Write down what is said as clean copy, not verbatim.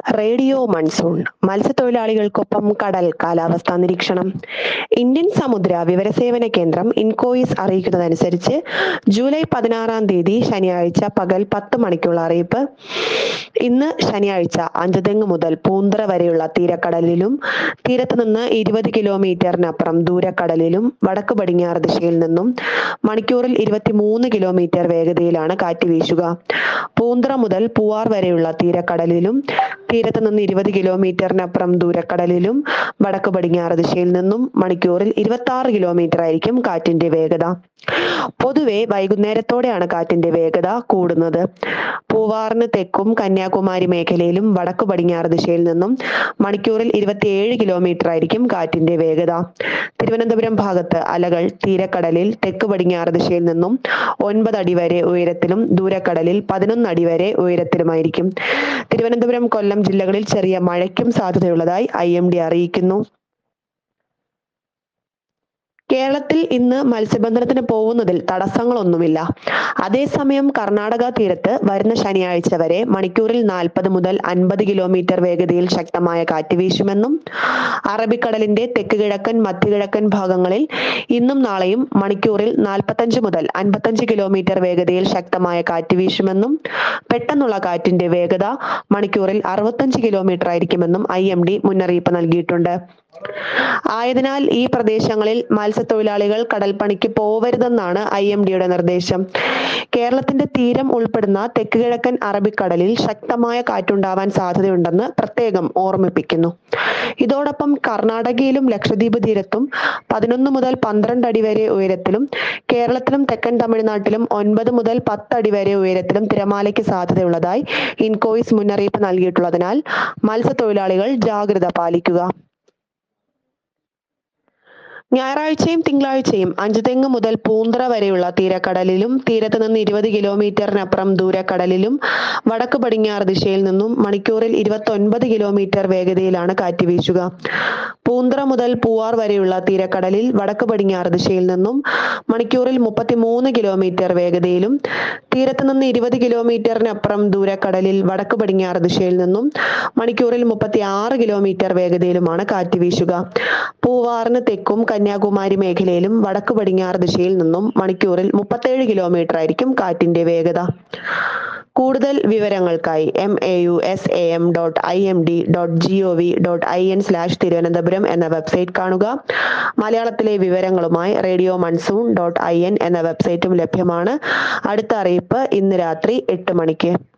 Radio monsoon മത്സ്യത്തൊഴിലാളികൾക്കൊപ്പം കടൽ കാലാവസ്ഥാ നിരീക്ഷണം. ഇന്ത്യൻ സമുദ്ര വിവരസേവന കേന്ദ്രം ഇൻകോയിസ് അറിയിക്കുന്നതനുസരിച്ച് ജൂലൈ 16 തീയതി ശനിയാഴ്ച പകൽ 10 മണിക്കുള്ള അറിയിപ്പ്. ഇന്ന് ശനിയാഴ്ച അഞ്ചുതെങ്ങ് മുതൽ പൂന്തറ വരെയുള്ള തീരക്കടലിലും തീരത്ത് നിന്ന് 20 കിലോമീറ്ററിനപ്പുറം ദൂരക്കടലിലും വടക്ക് പടിഞ്ഞാറ് ദിശയിൽ നിന്നും മണിക്കൂറിൽ 23 കിലോമീറ്റർ വേഗതയിലാണ് കാറ്റ് വീശുക. പൂന്തറ മുതൽ പൂവാർ വരെയുള്ള തീരക്കടലിലും തീരത്ത് നിന്ന് 20 കിലോമീറ്ററിനപ്പുറം ദൂരക്കടലിലും വടക്ക് പടിഞ്ഞാറ് ദിശയിൽ നിന്നും മണിക്കൂറിൽ 26 കിലോമീറ്റർ ആയിരിക്കും കാറ്റിന്റെ വേഗത. പൊതുവെ വൈകുന്നേരത്തോടെയാണ് കാറ്റിന്റെ വേഗത കൂടുന്നത്. പൂവാറിന് തെക്കും കന്യാകുമാരി മേഖലയിലും വടക്ക് പടിഞ്ഞാറ് ദിശയിൽ നിന്നും മണിക്കൂറിൽ 27 കിലോമീറ്റർ ആയിരിക്കും കാറ്റിന്റെ വേഗത. തിരുവനന്തപുരം ഭാഗത്ത് അലകൾ തീരക്കടലിൽ തെക്ക് പടിഞ്ഞാറ് ദിശയിൽ നിന്നും 9 അടി വരെ ഉയരത്തിലും ദൂരക്കടലിൽ 11 അടി വരെ ഉയരത്തിലുമായിരിക്കും. തിരുവനന്തപുരം കൊല്ലം ജില്ലകളിൽ ചെറിയ മഴയ്ക്കും സാധ്യതയുള്ളതായി IMD അറിയിക്കുന്നു. കേരളത്തിൽ ഇന്ന് മത്സ്യബന്ധനത്തിന് പോകുന്നതിൽ തടസ്സങ്ങളൊന്നുമില്ല. അതേസമയം കർണാടക തീരത്ത് വരുന്ന ശനിയാഴ്ച വരെ മണിക്കൂറിൽ 40 മുതൽ 50 കിലോമീറ്റർ വേഗതയിൽ ശക്തമായ കാറ്റ് വീശുമെന്നും അറബിക്കടലിന്റെ തെക്ക് കിഴക്കൻ മധ്യകിഴക്കൻ ഭാഗങ്ങളിൽ ഇന്നും നാളെയും മണിക്കൂറിൽ 45 മുതൽ 55 കിലോമീറ്റർ വേഗതയിൽ ശക്തമായ കാറ്റ് വീശുമെന്നും പെട്ടെന്നുള്ള കാറ്റിന്റെ വേഗത മണിക്കൂറിൽ 65 കിലോമീറ്റർ ആയിരിക്കുമെന്നും IMD മുന്നറിയിപ്പ് നൽകിയിട്ടുണ്ട്. ആയതിനാൽ ഈ പ്രദേശങ്ങളിൽ മത്സ്യത്തൊഴിലാളികൾ കടൽപ്പണിക്ക് പോവരുതെന്നാണ് IMDയുടെ നിർദ്ദേശം. കേരളത്തിന്റെ തീരം ഉൾപ്പെടുന്ന തെക്ക് കിഴക്കൻ അറബിക്കടലിൽ ശക്തമായ കാറ്റുണ്ടാവാൻ സാധ്യതയുണ്ടെന്ന് പ്രത്യേകം ഓർമ്മിപ്പിക്കുന്നു. ഇതോടൊപ്പം കർണാടകയിലും ലക്ഷദ്വീപ് തീരത്തും 11 മുതൽ 12 അടി വരെ ഉയരത്തിലും കേരളത്തിലും തെക്കൻ തമിഴ്നാട്ടിലും 9 മുതൽ 10 അടി വരെ ഉയരത്തിലും തിരമാലയ്ക്ക് സാധ്യതയുള്ളതായി ഇൻകോയിസ് മുന്നറിയിപ്പ് നൽകിയിട്ടുള്ളതിനാൽ മത്സ്യത്തൊഴിലാളികൾ ജാഗ്രത പാലിക്കുക. ഞായറാഴ്ചയും തിങ്കളാഴ്ചയും അഞ്ചുതെങ്ങ് മുതൽ പൂന്തറ വരെയുള്ള തീരക്കടലിലും തീരത്ത് നിന്ന് 20 കിലോമീറ്ററിനപ്പുറം ദൂരക്കടലിലും വടക്ക് പടിഞ്ഞാറ് ദിശയിൽ നിന്നും മണിക്കൂറിൽ 29 കിലോമീറ്റർ വേഗതയിലാണ് കാറ്റ് വീശുക. പൂന്തറ മുതൽ പൂവാർ വരെയുള്ള തീരക്കടലിൽ വടക്ക് പടിഞ്ഞാറ് ദിശയിൽ നിന്നും മണിക്കൂറിൽ 33 കിലോമീറ്റർ വേഗതയിലും തീരത്ത് നിന്ന് 20 കിലോമീറ്ററിനപ്പുറം ദൂരക്കടലിൽ വടക്ക് പടിഞ്ഞാറ് ദിശയിൽ നിന്നും മണിക്കൂറിൽ 36 കിലോമീറ്റർ വേഗതയിലുമാണ് കാറ്റ് വീശുക. പൂവാറിന് തെക്കും കന്യാകുമാരി മേഖലയിലും വടക്ക് പടിഞ്ഞാറ് ദിശയിൽ നിന്നും മണിക്കൂറിൽ 37 കിലോമീറ്റർ ആയിരിക്കും കാറ്റിന്റെ വേഗത. കൂടുതൽ വിവരങ്ങൾക്കായി maus.imd.gov.in/തിരുവനന്തപുരം എന്ന വെബ്സൈറ്റ് കാണുക. മലയാളത്തിലെ വിവരങ്ങളുമായി radiomonssoon.in എന്ന വെബ്സൈറ്റും ലഭ്യമാണ്. അടുത്ത അറിയിപ്പ് ഇന്ന് രാത്രി 8 മണിക്ക്.